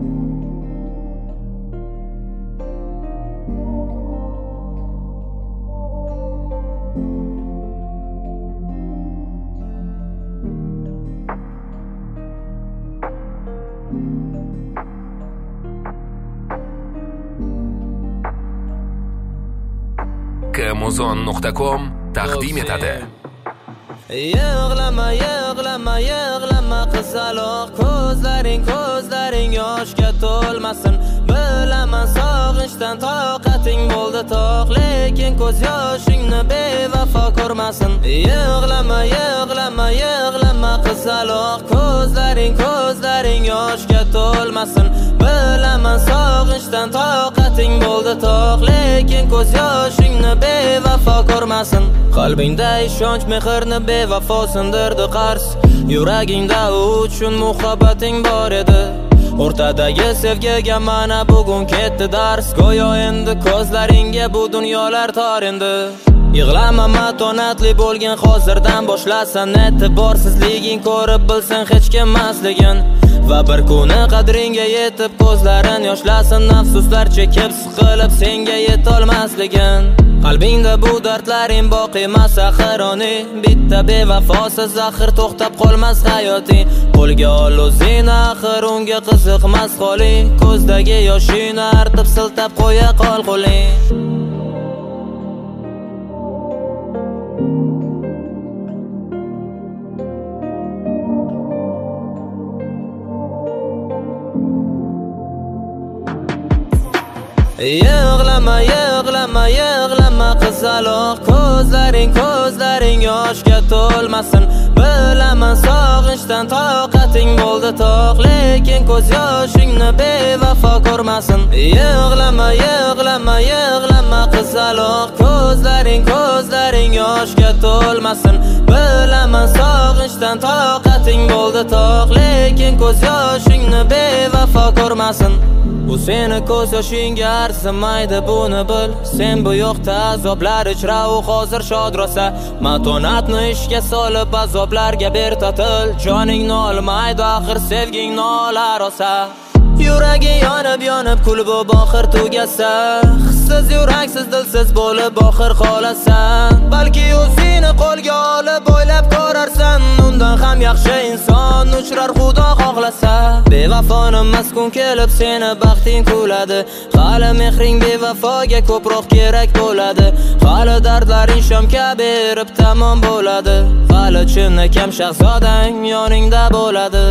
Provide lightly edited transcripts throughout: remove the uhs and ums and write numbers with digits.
kmuzon.com taqdim etadi. Yig'lama, yig'lama, yig'lama qizaloq, ko'zlaring yoshga to'lmasin. Bilaman sog'inchdan toqating bo'ldi toq, lekin ko'z yoshingni bevafo ko'rmasin. Yig'lama, yig'lama, yig'lama qizaloq, ko'zlaring yoshga to'lmasin. Bilaman sog'inchdan toqating bo'ldi toq, lekin ko'z yoshingni bevafo ko'rmasin. Qalbingda ishonch mehrni bevafo sindirdi qars, yuragingda u uchun muhabbating bor edi. O'rtadagi sevgiga mana bugun ketdi dars, go'yo endi ko'zlaringga bu dunyolar tor endi. Yig'lama, matonatli bo'lgin hozirdan boshlasan, e'tiborsizliging ko'rib bilsin hech kim emasligin. Va bir kuni qadringga yetib ko'zlarin yoshlasin, afsuslar chekib siqilib senga yetolmasligin. Qalbingda bu dardlaring boqiy emas axironi, bitta bevafosiz axir to'xtab qolmas hayoting. Qo'lga ol o'zingni, axir unga qiziqmas holing, ko'zdagi yoshingni artib siltab qo'ya qol qo'ling. Yig'lama, yig'lama, yig'lama qizaloq, ko'zlaring yoshga to'lmasin. Bilaman sog'inchdan toqating bo'ldi toq, lekin ko'z yoshingni bevafo ko'rmasin. Yig'lama, yig'lama, yig'lama qizaloq, ko'zlaring yoshga to'lmasin. Bilaman sog'inchdan toqating bo'ldi toq, lekin ko'z yoshingni bevafo ko'rmasin. Bu seni ko'z yoshingga arzimaydi, buni bil. Sen bu yoqda azoblar ichra, u hozir shod rosa. Matonatni ishga solib azoblarga ber totil, joningni olmaydi axir sevgingni olar rosa. Yuraging yonib kulib oxir tugasa, hissiz yuraksiz dilsiz bo'lib oxir qolasan. Balki o'zingni qo'lga olib o'ylab ko'rarsan, undan ham yaxshi inson uchrar xudo xohlasa. Bevafoni maskun kelib seni baxting kuladi, hali mehring bevafoga ko'proq kerak bo'ladi. Hali dardlaring sham kabi erib tamom bo'ladi, hali chinakam shahzodang yoningda bo'ladi.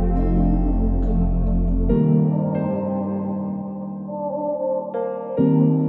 you.